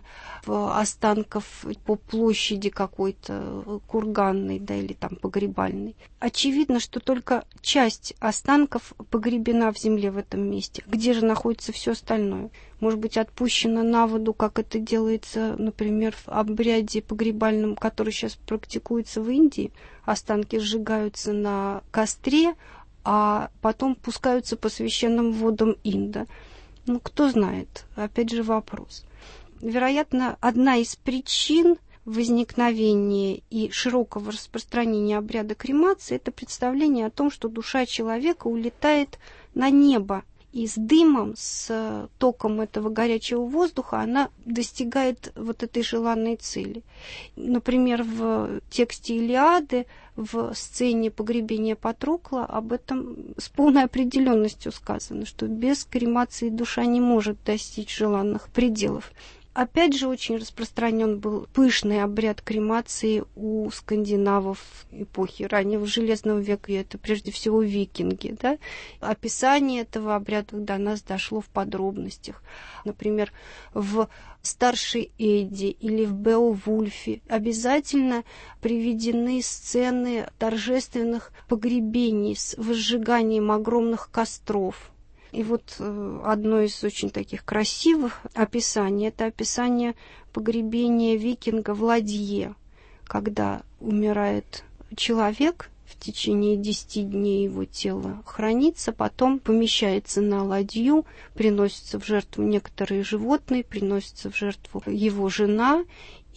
останков по площади какой-то курганной, да, или там погребальной. Очевидно, что только часть останков погребена в земле в этом месте. Где же находится все остальное? Может быть, отпущено на воду, как это делается, например, в обряде погребальном, который сейчас практикуется в Индии. Останки сжигаются на костре, а потом пускаются по священным водам Инда. Кто знает? Опять же вопрос. Вероятно, одна из причин возникновения и широкого распространения обряда кремации – это представление о том, что душа человека улетает на небо, и с дымом, с током этого горячего воздуха она достигает этой желанной цели. Например, в тексте Илиады, в сцене погребения Патрокла об этом с полной определенностью сказано, что без кремации душа не может достичь желанных пределов. Опять же, очень распространен был пышный обряд кремации у скандинавов эпохи раннего Железного века, и это прежде всего викинги. Да? Описание этого обряда до нас дошло в подробностях. Например, в Старшей Эдде или в Беовульфе обязательно приведены сцены торжественных погребений с возжиганием огромных костров. И одно из очень таких красивых описаний – это описание погребения викинга в ладье, когда умирает человек, В течение 10 дней его тело хранится, потом помещается на ладью, приносятся в жертву некоторые животные, приносится в жертву его жена,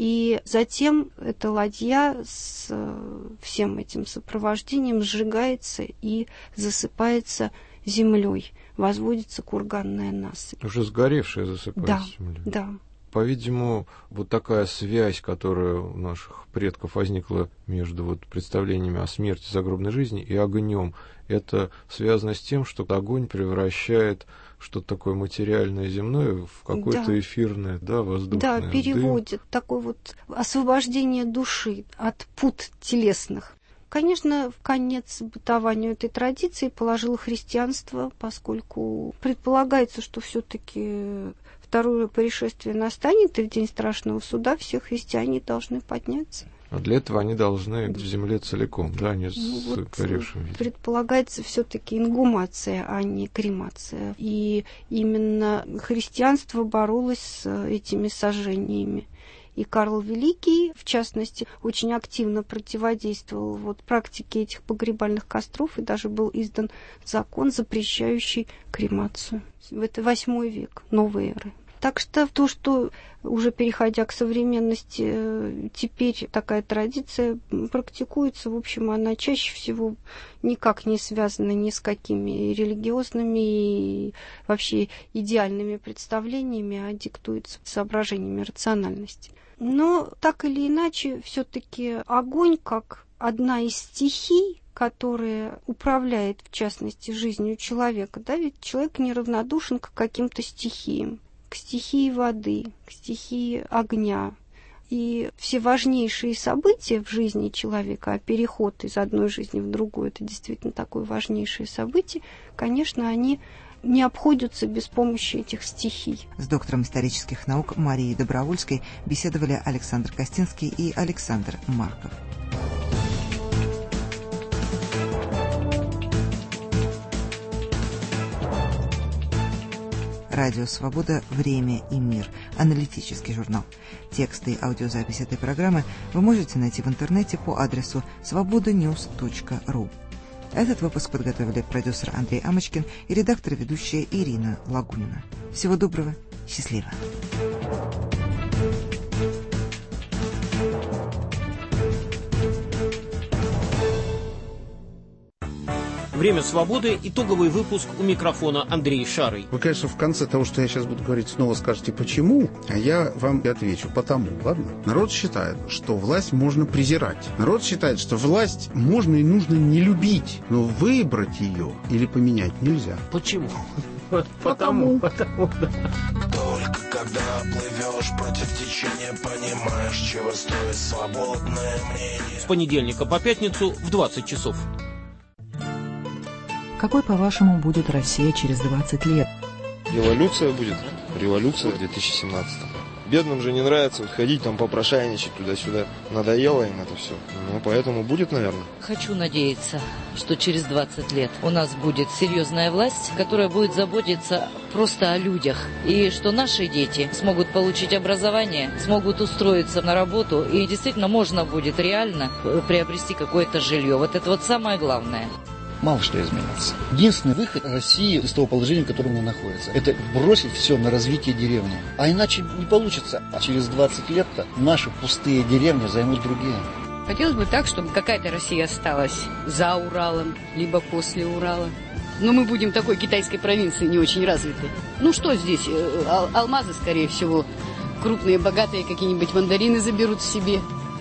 и затем эта ладья с всем этим сопровождением сжигается и засыпается землей, возводится курганная насыпь. Уже сгоревшая засыпается землей. Да. По-видимому, вот такая связь, которая у наших предков возникла между вот представлениями о смерти, загробной жизни и огнем, это связано с тем, что огонь превращает что-то такое материальное, земное в какое-то эфирное, воздушное. Да, переводит такое вот освобождение души от пут телесных. Конечно, в конец бытованию этой традиции положило христианство, поскольку предполагается, что все-таки второе пришествие настанет, и в день страшного суда все христиане должны подняться. А для этого они должны в земле целиком, не сгоревшим видом. Предполагается все-таки ингумация, а не кремация. И именно христианство боролось с этими сожжениями. И Карл Великий, в частности, очень активно противодействовал практике этих погребальных костров, и даже был издан закон, запрещающий кремацию. Это 8 век новой эры. Так что то, что уже переходя к современности, теперь такая традиция практикуется, в общем, она чаще всего никак не связана ни с какими религиозными и вообще идеальными представлениями, а диктуется соображениями рациональности. Но так или иначе, все-таки огонь как одна из стихий, которая управляет, в частности, жизнью человека, ведь человек неравнодушен к каким-то стихиям. К стихии воды, к стихии огня. И все важнейшие события в жизни человека, а переход из одной жизни в другую, это действительно такое важнейшее событие, конечно, они не обходятся без помощи этих стихий. С доктором исторических наук Марией Добровольской беседовали Александр Костинский и Александр Марков. Радио «Свобода. Время и мир». Аналитический журнал. Тексты и аудиозапись этой программы вы можете найти в интернете по адресу svobodanews.ru. Этот выпуск подготовили продюсер Андрей Амочкин и редактор и ведущая Ирина Лагунина. Всего доброго. Счастливо. «Время свободы», итоговый выпуск, у микрофона Андрей Шарый. Вы, конечно, в конце того, что я сейчас буду говорить, снова скажете «почему?», а я вам и отвечу «потому». Ладно? Народ считает, что власть можно презирать. Народ считает, что власть можно и нужно не любить, но выбрать ее или поменять нельзя. Почему? Потому. Да. Только когда плывешь против течения, понимаешь, чего стоит свободное мнение. С понедельника по пятницу в 20 часов. Какой, по-вашему, будет Россия через 20 лет? Эволюция будет. Революция в 2017-м. Бедным же не нравится ходить там попрошайничать туда-сюда. Надоело им это все. Поэтому будет, наверное. Хочу надеяться, что через 20 лет у нас будет серьезная власть, которая будет заботиться просто о людях. И что наши дети смогут получить образование, смогут устроиться на работу, и действительно можно будет реально приобрести какое-то жилье. Вот это самое главное. Мало что изменится. Единственный выход России из того положения, в котором она находится, это бросить все на развитие деревни. А иначе не получится. А через 20 лет-то наши пустые деревни займут другие. Хотелось бы так, чтобы какая-то Россия осталась за Уралом, либо после Урала. Но мы будем такой китайской провинции не очень развитой. Что здесь? Алмазы, скорее всего. Крупные, богатые какие-нибудь мандарины заберут себе.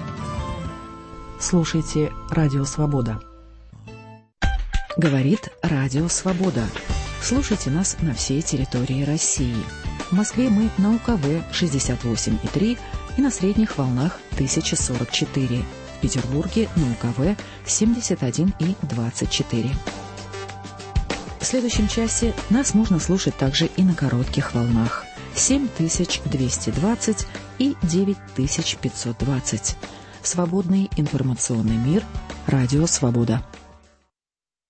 Слушайте «Радио Свобода». Говорит Радио Свобода. Слушайте нас на всей территории России. В Москве мы на УКВ 68,3 и на средних волнах 1044. В Петербурге на УКВ 71,24. В следующем часе нас можно слушать также и на коротких волнах 7220 и 9520. Свободный информационный мир. Радио Свобода.